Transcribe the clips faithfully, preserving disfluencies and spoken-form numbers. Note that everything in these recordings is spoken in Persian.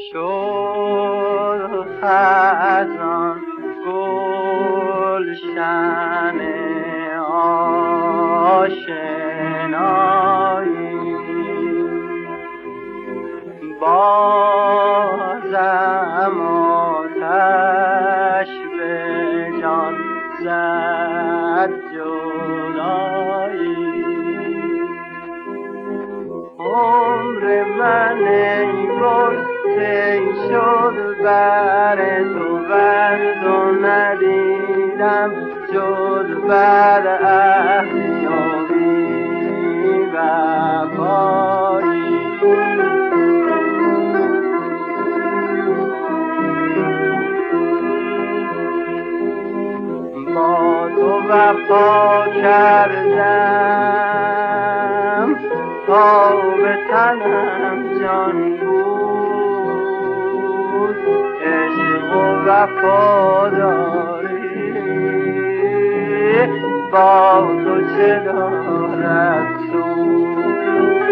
شد خزان گلشن آشنایی، بازم آتش به جان زد جدایی. عمر من ای گل طی شد بر تو ورد و ندیدم جز بر عهد و بی وفایی. با تو وفا کردم تا به تنم جان بود، عشق و وفاداری با تو چه دارد سود.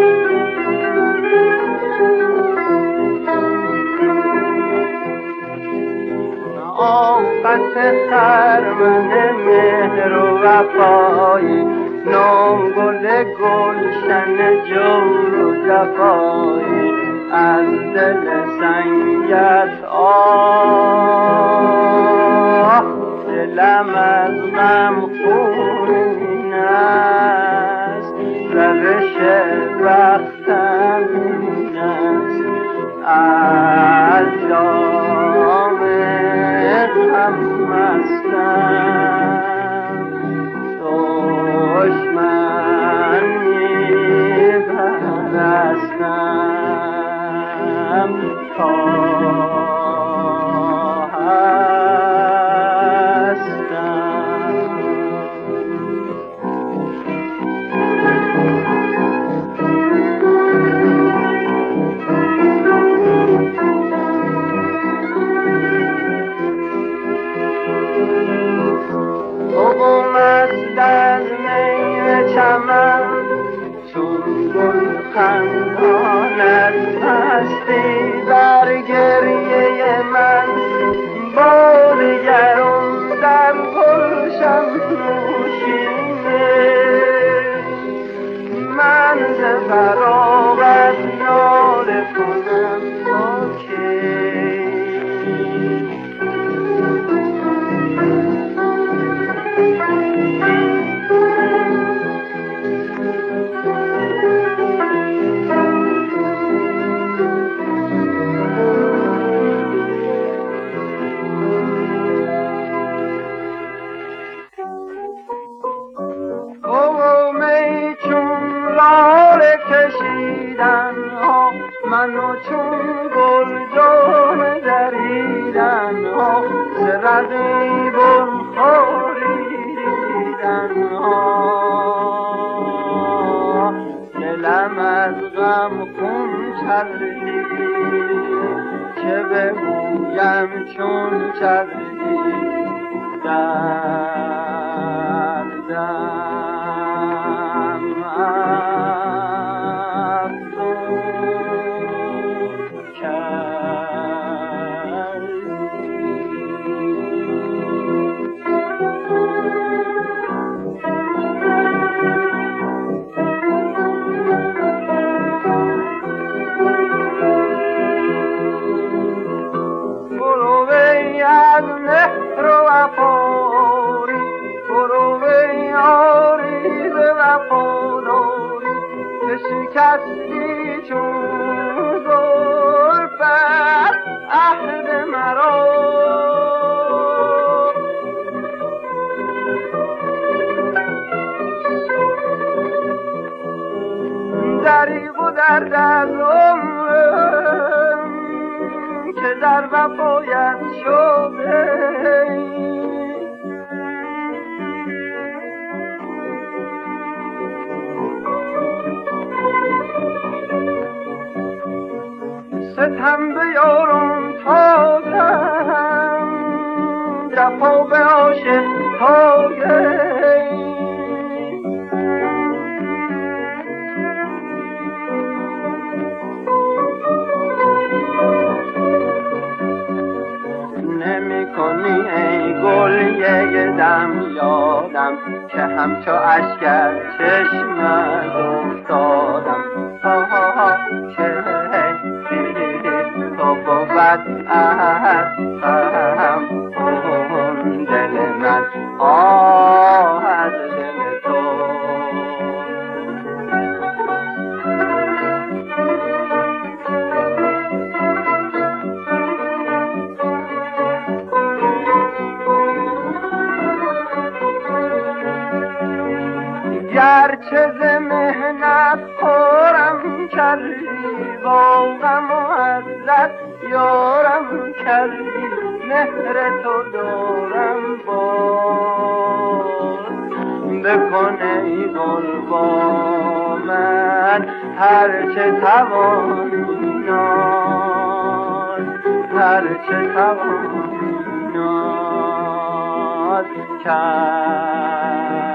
آفت خرمن مهر و وفایی، نام گل گلشن جور و جفایی، از دل سنگت آه دلم از غم خونین است، روش بختم این است، از جام غم مستم، دشمن می‌پرستم تا چمن چون گل خنداند مستی بر گریه من، باد گرم در گلشن نوشینه، من ز فراغت ناله کنم با کی. منو چون گل جام دریدن ها، ز رقیبم خوریدن ها، دلم از غم خون چردی، چه بگویم چون چردی دردم شکستی چون زلفت عهد مرا، دریغ و درد از عمرم که در وفایت شده، ستم به یارم تازم جفا به عاشق تاگه، دارم که همچو اشکر چشمت افتادم. آها که تو بود از غم اون دل من، آه از دل تو. گرچه ز مهنت خورم کردی، با غم و عزت یارم کردی، مهر تو دارم باز. بکن ای گل با من هرچه توانی ناز، هرچه توانی ناز کرد.